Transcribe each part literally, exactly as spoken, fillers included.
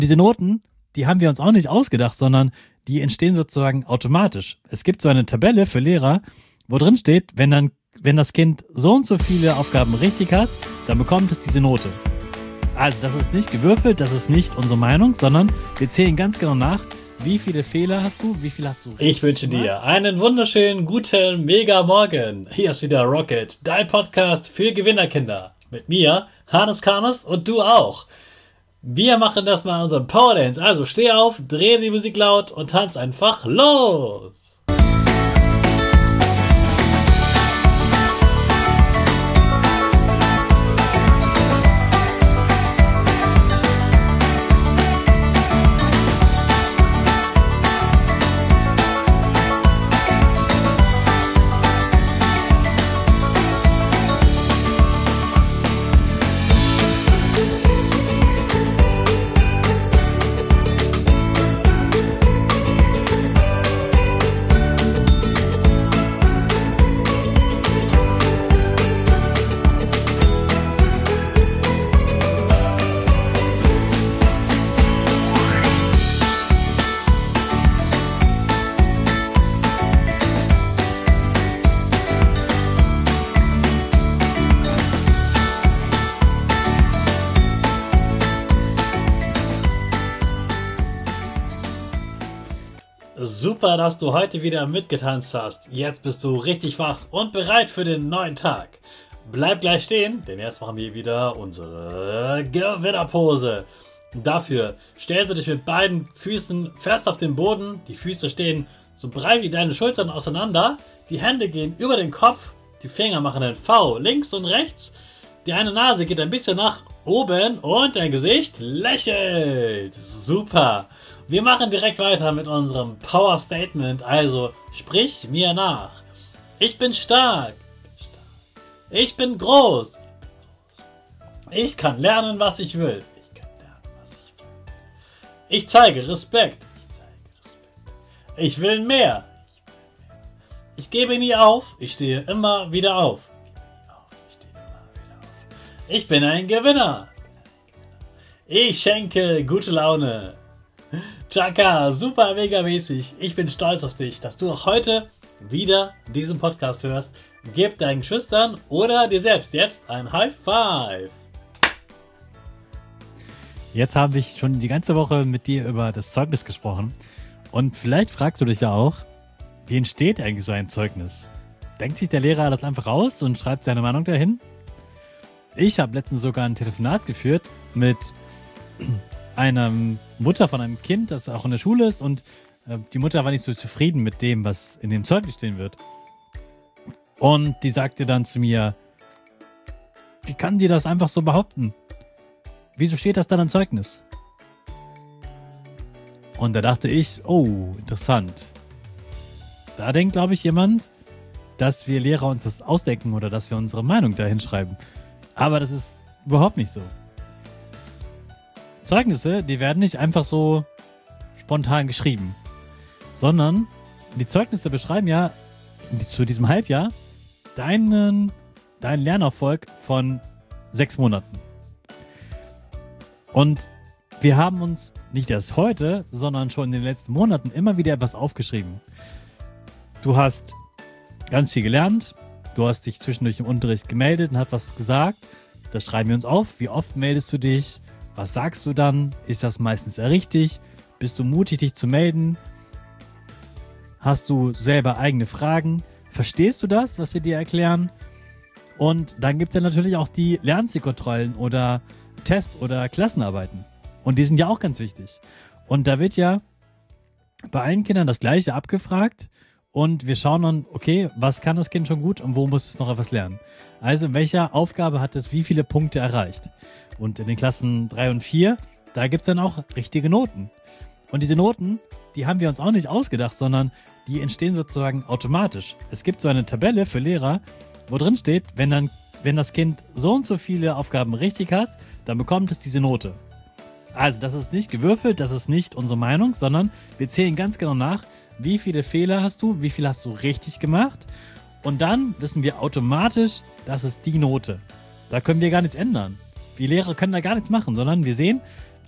Diese Noten, die haben wir uns auch nicht ausgedacht, sondern die entstehen sozusagen automatisch. Es gibt so eine Tabelle für Lehrer, wo drin steht, wenn dann, wenn das Kind so und so viele Aufgaben richtig hat, dann bekommt es diese Note. Also das ist nicht gewürfelt, das ist nicht unsere Meinung, sondern wir zählen ganz genau nach, wie viele Fehler hast du, wie viel hast du richtig Ich wünsche gemacht? dir einen wunderschönen, guten, mega Morgen. Hier ist wieder Rocket, dein Podcast für Gewinnerkinder. Mit mir, Hannes Karnes und du auch. Wir machen das mal unseren Power Dance. Also steh auf, dreh die Musik laut und tanz einfach los. Super, dass du heute wieder mitgetanzt hast. Jetzt bist du richtig wach und bereit für den neuen Tag. Bleib gleich stehen, denn jetzt machen wir wieder unsere Gewinnerpose. Dafür stellst du dich mit beiden Füßen fest auf den Boden. Die Füße stehen so breit wie deine Schultern auseinander. Die Hände gehen über den Kopf. Die Finger machen ein V links und rechts. Die eine Nase geht ein bisschen nach oben und dein Gesicht lächelt. Super. Wir machen direkt weiter mit unserem Power Statement. Also sprich mir nach. Ich bin stark. Ich bin groß. Ich kann lernen, was ich will. Ich kann lernen, was ich will. Ich zeige Respekt. Ich zeige Respekt. Ich will mehr. Ich gebe nie auf. Ich stehe immer wieder auf. Ich bin ein Gewinner. Ich schenke gute Laune. Chaka, super mega mäßig. Ich bin stolz auf dich, dass du auch heute wieder diesen Podcast hörst. Gib deinen Geschwistern oder dir selbst jetzt ein High Five. Jetzt habe ich schon die ganze Woche mit dir über das Zeugnis gesprochen. Und vielleicht fragst du dich ja auch, wie entsteht eigentlich so ein Zeugnis? Denkt sich der Lehrer das einfach aus und schreibt seine Meinung dahin? Ich habe letztens sogar ein Telefonat geführt mit einer Mutter von einem Kind, das auch in der Schule ist, und äh, die Mutter war nicht so zufrieden mit dem, was in dem Zeugnis stehen wird. Und die sagte dann zu mir, wie kann die das einfach so behaupten? Wieso steht das dann im Zeugnis? Und da dachte ich, oh, interessant. Da denkt, glaube ich, jemand, dass wir Lehrer uns das ausdenken oder dass wir unsere Meinung da hinschreiben. Aber das ist überhaupt nicht so. Zeugnisse, die werden nicht einfach so spontan geschrieben, sondern die Zeugnisse beschreiben ja zu diesem Halbjahr deinen, deinen Lernerfolg von sechs Monaten. Und wir haben uns nicht erst heute, sondern schon in den letzten Monaten immer wieder etwas aufgeschrieben. Du hast ganz viel gelernt, du hast dich zwischendurch im Unterricht gemeldet und hast was gesagt. Das schreiben wir uns auf. Wie oft meldest du dich? Was sagst du dann? Ist das meistens sehr richtig? Bist du mutig, dich zu melden? Hast du selber eigene Fragen? Verstehst du das, was sie dir erklären? Und dann gibt es ja natürlich auch die Lernzielkontrollen oder Test- oder Klassenarbeiten. Und die sind ja auch ganz wichtig. Und da wird ja bei allen Kindern das Gleiche abgefragt. Und wir schauen dann, okay, was kann das Kind schon gut und wo muss es noch etwas lernen? Also in welcher Aufgabe hat es wie viele Punkte erreicht? Und in den Klassen drei und vier, da gibt es dann auch richtige Noten. Und diese Noten, die haben wir uns auch nicht ausgedacht, sondern die entstehen sozusagen automatisch. Es gibt so eine Tabelle für Lehrer, wo drin steht, wenn, dann, wenn das Kind so und so viele Aufgaben richtig hat, dann bekommt es diese Note. Also das ist nicht gewürfelt, das ist nicht unsere Meinung, sondern wir zählen ganz genau nach, wie viele Fehler hast du, wie viel hast du richtig gemacht, und dann wissen wir automatisch, das ist die Note. Da können wir gar nichts ändern. Wir Lehrer können da gar nichts machen, sondern wir sehen,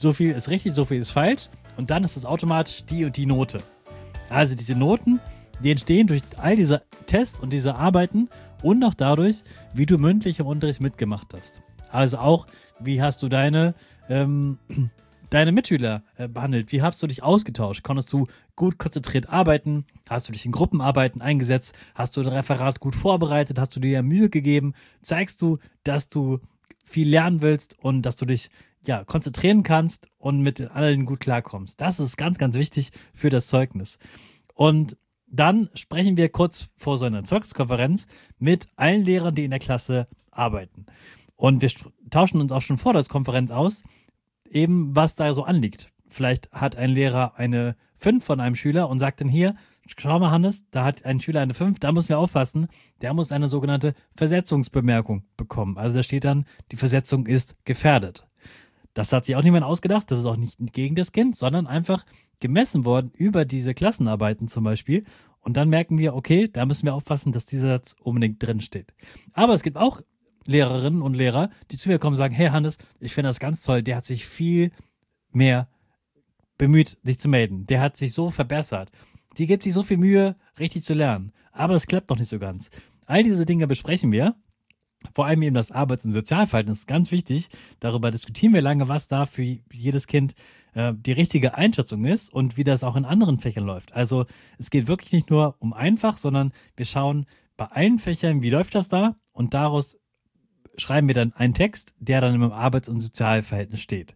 so viel ist richtig, so viel ist falsch und dann ist es automatisch die und die Note. Also diese Noten, die entstehen durch all diese Tests und diese Arbeiten und auch dadurch, wie du mündlich im Unterricht mitgemacht hast. Also auch, wie hast du deine, ähm, deine Mitschüler äh, behandelt? Wie hast du dich ausgetauscht? Konntest du gut konzentriert arbeiten? Hast du dich in Gruppenarbeiten eingesetzt? Hast du das Referat gut vorbereitet? Hast du dir Mühe gegeben? Zeigst du, dass du viel lernen willst und dass du dich ja, konzentrieren kannst und mit den anderen gut klarkommst? Das ist ganz, ganz wichtig für das Zeugnis. Und dann sprechen wir kurz vor so einer Zeugniskonferenz mit allen Lehrern, die in der Klasse arbeiten. Und wir tauschen uns auch schon vor der Konferenz aus, eben was da so anliegt. Vielleicht hat ein Lehrer eine fünf von einem Schüler und sagt dann hier, schau mal Hannes, da hat ein Schüler eine fünf, da müssen wir aufpassen, der muss eine sogenannte Versetzungsbemerkung bekommen. Also da steht dann, die Versetzung ist gefährdet. Das hat sich auch niemand ausgedacht, das ist auch nicht gegen das Kind, sondern einfach gemessen worden über diese Klassenarbeiten zum Beispiel. Und dann merken wir, okay, da müssen wir aufpassen, dass dieser Satz unbedingt drin steht. Aber es gibt auch Lehrerinnen und Lehrer, die zu mir kommen und sagen, hey Hannes, ich finde das ganz toll, der hat sich viel mehr bemüht, sich zu melden. Der hat sich so verbessert. Die gibt sich so viel Mühe, richtig zu lernen. Aber es klappt noch nicht so ganz. All diese Dinge besprechen wir. Vor allem eben das Arbeits- und Sozialverhalten ist ganz wichtig. Darüber diskutieren wir lange, was da für jedes Kind äh, die richtige Einschätzung ist und wie das auch in anderen Fächern läuft. Also es geht wirklich nicht nur um einfach, sondern wir schauen bei allen Fächern, wie läuft das da? Und daraus schreiben wir dann einen Text, der dann im Arbeits- und Sozialverhältnis steht.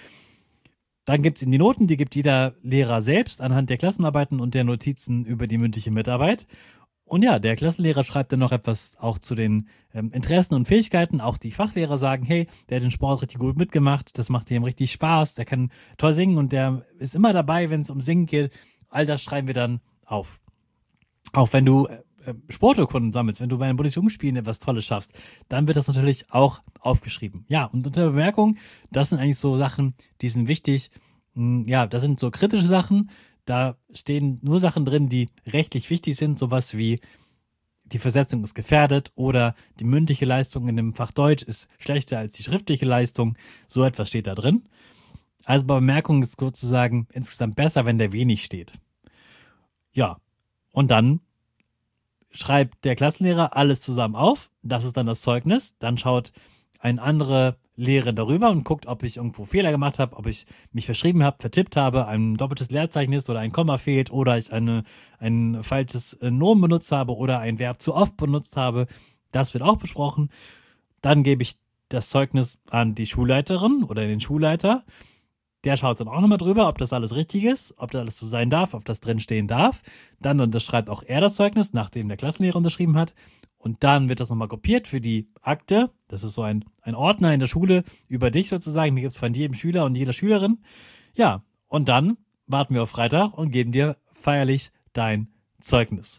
Dann gibt es in die Noten, die gibt jeder Lehrer selbst anhand der Klassenarbeiten und der Notizen über die mündliche Mitarbeit. Und ja, der Klassenlehrer schreibt dann noch etwas auch zu den ähm, Interessen und Fähigkeiten. Auch die Fachlehrer sagen, hey, der hat den Sport richtig gut mitgemacht, das macht ihm richtig Spaß, der kann toll singen und der ist immer dabei, wenn es um Singen geht. All das schreiben wir dann auf. Auch wenn du äh, Sporturkunden sammelst, wenn du bei den Bundesjugendspielen etwas Tolles schaffst, dann wird das natürlich auch aufgeschrieben. Ja, und unter Bemerkung, das sind eigentlich so Sachen, die sind wichtig. Ja, das sind so kritische Sachen. Da stehen nur Sachen drin, die rechtlich wichtig sind, sowas wie die Versetzung ist gefährdet oder die mündliche Leistung in dem Fach Deutsch ist schlechter als die schriftliche Leistung. So etwas steht da drin. Also bei Bemerkungen ist sozusagen insgesamt besser, wenn da wenig steht. Ja, und dann schreibt der Klassenlehrer alles zusammen auf. Das ist dann das Zeugnis. Dann schaut ein anderer Lehrer darüber und guckt, ob ich irgendwo Fehler gemacht habe, ob ich mich verschrieben habe, vertippt habe, ein doppeltes Leerzeichen ist oder ein Komma fehlt oder ich eine, ein falsches Nomen benutzt habe oder ein Verb zu oft benutzt habe. Das wird auch besprochen. Dann gebe ich das Zeugnis an die Schulleiterin oder den Schulleiter. Der schaut dann auch nochmal drüber, ob das alles richtig ist, ob das alles so sein darf, ob das drin stehen darf. Dann unterschreibt auch er das Zeugnis, nachdem der Klassenlehrer unterschrieben hat. Und dann wird das nochmal kopiert für die Akte. Das ist so ein, ein Ordner in der Schule über dich sozusagen. Die gibt es von jedem Schüler und jeder Schülerin. Ja, und dann warten wir auf Freitag und geben dir feierlich dein Zeugnis.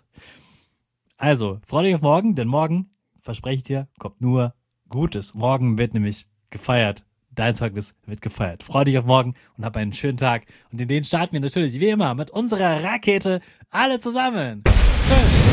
Also, freu dich auf morgen, denn morgen, verspreche ich dir, kommt nur Gutes. Morgen wird nämlich gefeiert. Dein Zeugnis wird gefeiert. Freu dich auf morgen und hab einen schönen Tag. Und in den starten wir natürlich wie immer mit unserer Rakete alle zusammen. Fünf,